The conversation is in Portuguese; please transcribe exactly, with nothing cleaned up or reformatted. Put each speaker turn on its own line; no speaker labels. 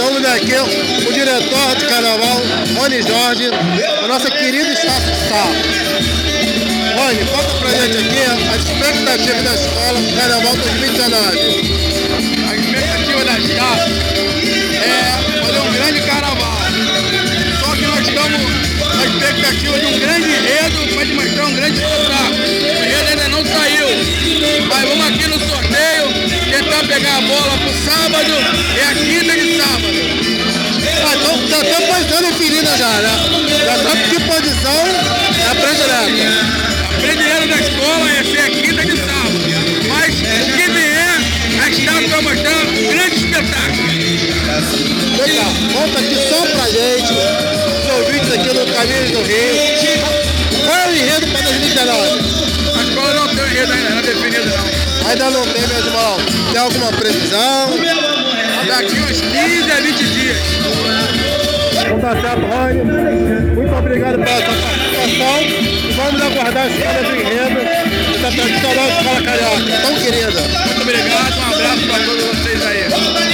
Vamos ver aqui o diretor de carnaval, Rony Jorge, a nossa querida Star. Rony, conta pra gente aqui as expectativas da escola do Carnaval dois mil e dezenove.
A expectativa da Star é fazer um grande carnaval. Só que nós estamos na expectativa de um grande enredo para demonstrar um grande espetáculo. O enredo ainda não saiu, mas vamos aqui no sorteio tentar pegar a bola pro sábado, é a quinta de sábado.
Ah, então já tem posição definida já, né? Já sabe que posição é a predileta.
A predileta da escola é ser a quinta de sábado. Mas o que vier, a Star vai mostrar um grande espetáculo.
Legal, conta aqui só pra gente, os ouvintes aqui no Caminho do Rio. Qual é o enredo para dois mil e dezenove?
A escola não tem um enredo ainda, não é definido não.
Ainda não tem, meu irmão. Tem alguma previsão?
Daqui uns quinze a vinte dias.
Então tá certo, Rony. Muito obrigado pela sua participação. E vamos aguardar a escola do enredo da tradicional escola carioca, tão querida.